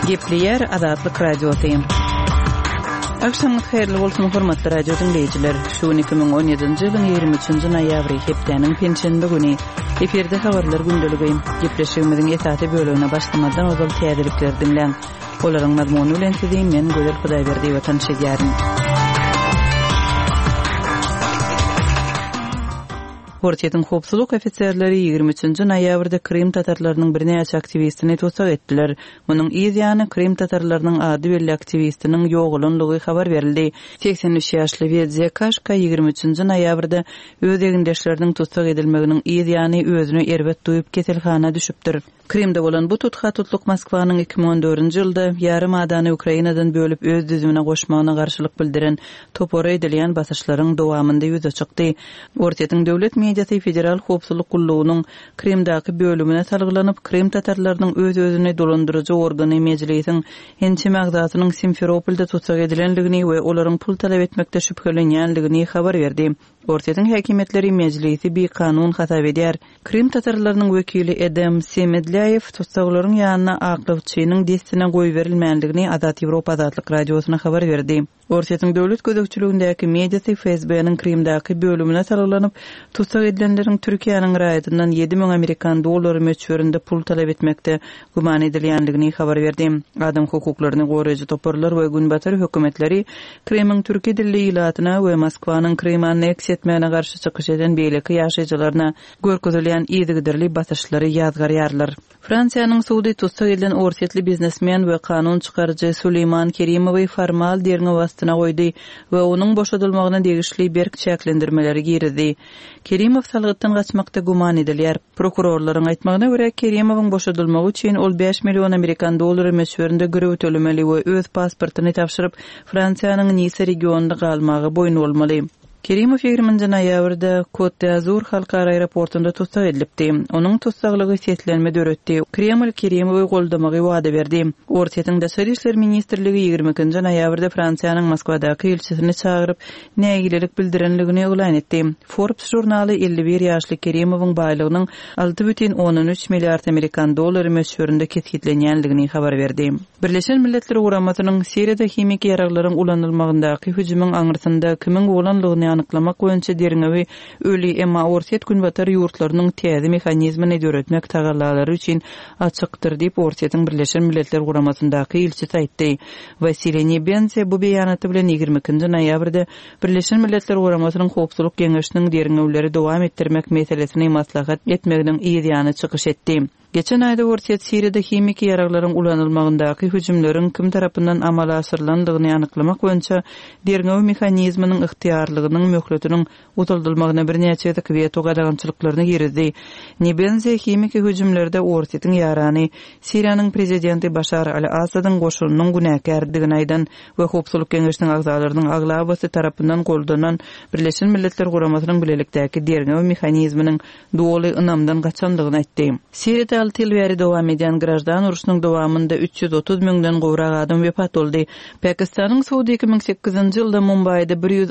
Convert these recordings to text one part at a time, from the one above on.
Gepleyer Azatlyk Radiosyň. Akşamyz hayrly bolsun hormatly radio dinleýijiler. Şu 2017-nji ýylyň 23-nji noýabry hepdeniň penşenbe güni eferde habarlar gündəligi gepleşigimiziň esasy bölümine başlamadan ozal täzelikler dinleň. Olaryň mazmuny bilen sizi men Gözel Hudaýberdi we tanışýaryn. Ortiýetiň howpsuzlyk ofitserleri 23-nji noýabrda Krim tatarlarynyň bir näçe aktivistini tutsak etdiler. Munyň ýa-ni Krim tatarlarynyň ady belli aktivistiniň ýoğulunlygy habar berildi. 83 ýaşly Vedze Kaşka 23-nji noýabrda öz egindeşleriniň tutsak edilmeginiň ýa-ni özüni erbet duýup keselhana düşüpdir. Krimde bolan bu tutkatutluk Moskwanyň 2014-nji ýylda ýarym adany Ukrainadan bölüp öz düzümine goşmagyna garşylyk bildiren topora edilýän basyşlaryň dowamynda ýüze çykdy. Ortiýetiň döwlet mediýasy federal howpsuzlyk gullugynyň Krimdaky bölümine salgylanyp Krim tatarlarynyň öz-özüne dolandyrjy organy mejlisiň ençe magdatynyň Simferopolda tutsak edilenligini we olaryň pul talap etmekde şüphelenýänligini habar berdi. Ortiýetiň häkimetleri mejlisi bir kanun hatap edýär. Krim tatarlarynyň wekili Edem Semedlyaev tutsaklaryň ýanyna aklawçynyň destine goý berilmänligini Azat Ýewropa Azatlyk radiosyna habar berdi. Ortiýetiň döwlet gödekçiligindäki mediýasy FSB-niň Krimdaky bölümine salgylanyp tutsak edilenleriň Türkiýanyň raýatyndan 7.000 Amerikan dollary möçberinde pul talap etmekde guman edilýänligini habar berdi. Adam hukuklaryny goraýjy toparlar we günbatar hökümetleri Krimiň türki dilli ilatyna we Moskwanyň Krim anneksiýa etmegine garşy çykyş eden beýleki ýaşaýjylaryna görkezilýän ýygydyry basyşlary ýazgarýarlar. Fransiýanyň suwdy tutsak edilen ortiýetli biznesmen we kanun çykarjy Suleyman Kerimowy formal derňe wastyna goýdy we onuň boşadylmagyna degişli berk çäklendirmeleri girdi. Kerimow salgytdan gaçmakda guman edilýär. Prokurorlaryň aýtmagyna görä Kerimowyň boşadylmagy üçin ol 5 million Amerikan dollary möçberinde görew tölemeli we öz pasportyny tapşyryp Fransiýanyň Nice regionunda galmagy boýun bolmaly. Kerimow 20-nji noýabrda Côte d'Azur halkara aeroportunda tutsak edilipdi. Onuň tutsaklygy setlenme döretdi. Kreml Kerimowy goldamagy wada berdi. Ortiýetiň daşary işler ministrligi 22-nji noýabrda Fransiýanyň Moskwadaky elçisini çagyryp nägilelik bildirenligini elan etdi. Forbes jurnaly 51 ýaşly Kerimowyň baýlygynyň 6,13 milliard Amerikan dollary möçberinde ketkilenýänligini habar berdi. Birleşen Milletler Guramatynyň Siriýada hemik ýaraglaryň ulanylmagyndaky hüjümüň aňyrsynda kimin golanlygyny anyklamak boýunça derňewi öli emma ortiýet günbatar ýurtlarynyň täze mexanizmyny döretmek tagallalary üçin açykdyr diýip Ortiýetiň Birleşen Milletler Guramatyndaky elçisi aýtdy. Vasily Nebense bu beýanaty bilen 22-nji noýabrda Birleşen Milletler Guramatynyň howpsuzlyk geňeşiniň derňewleri dowam etdirmek meselesini maslahat etmeginiň ýa-ni çykyş etdi. Geçen ayda Ortiýet Siriýada hemik ýaraglaryň ulanylmagyndaky hüjümleriň kim tarapyndan amala aşyrylandygyny anyklamak boýunça derňew mexanizmynyň ygtyýarlygynyň möhletiniň utuldylymagyna bir näçe veto gadagançylyklaryny girdi. Nebenze hemik hüjümlerde Ortiýetiň ýarany Siriýanyň prezidenti Başar al-Asadyň goşunynyň günäkärdigini aýdan we howpsuzlyk geňeşiniň agzalarynyň aglabasy tarapyndan goldanan Birleşen Milletler Guramatynyň bilelikdäki derňew mexanizmynyň doly ynamdan gaçandygyny aýtdy. Siriýada 6 ýyl bäri dowam edýän grajdan uruşynyň dowamynda 330 000-den gowrak adam wepat boldy. Pakistanyň Suwdy 2008-nji ýylda Mumbaýda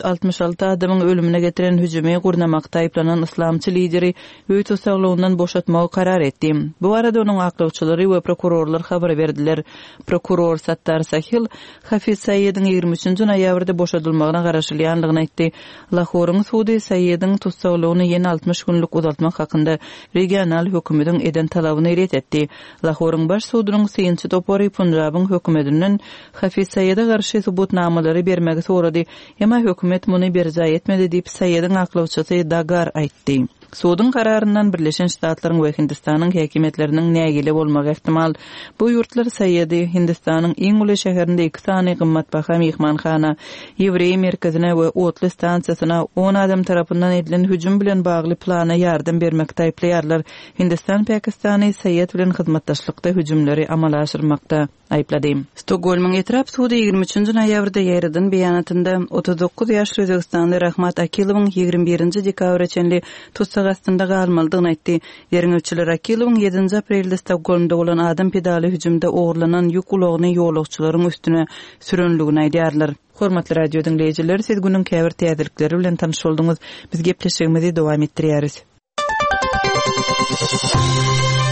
166 adamyň ölümine getiren hüjümi gurnamakda aýplanan islamçy lideri öý tutsaklygyny boşatmagy karar etdi. Bu arada onuň aklawçylary we prokurorlar habar berdiler. Prokuror Sattar Sahil Hafiz Sayyidin 23-nji noýabrda boşadylmagyna garaşylýanlygyny aýtdy. Lahoryň Suwdy Sayyidiň tutsaklygyny ýene 60 günlük uzatmak hakynda regional hökümetiň eden talabyny ret etdi. Lahoryň baş suwdynyň synçy topory Punjabyň hökümetinden Hafiz Sayyida garşy subutnamalary bermegi sorady. Emma hökümet muny berjay etmedi diýip Sayyidiň aklawçysy Dagar aýtdy. Suwdyň kararyndan Birleşen Ştatlaryň we Hindistanyň häkimetleriniň nägili bolmagy ihtimal. Bu ýurtlar Sayyidi Hindistanyň iň uly şäherinde 2 sany gymmatbaha mehmanxana, Ýewrey merkezine we otly stansiýasyna 10 adam tarapyndan edilen hüjüm bilen bagly plana ýardam bermekde aýplaýarlar. Hindistan Pakistany Sayyid bilen hyzmatdaşlykda hüjümleri amala aşyrmakda aýplady. Stokholmyň etrap suwdy 23-nji noýabrda ýarydan beýanatynda 39 ýaşly Özbekistanly Rahmat Akilowyň 21-nji dekabr çenli tutsak astynda galmalydygyny aýtdy. Ýerňewçiler Akilowyň 7-nji aprelde Stokholmda bolan adam pedali hüjümde ogurlanan ýük ulagyny ýolagçylaryň üstüne sürenligini aýdýarlar. Hormatly radio dinleýijiler, siz günüň käbir täzelikleri bilen tanyş bolduňyz. Biz gepleşigimizi dowam etdirýäris.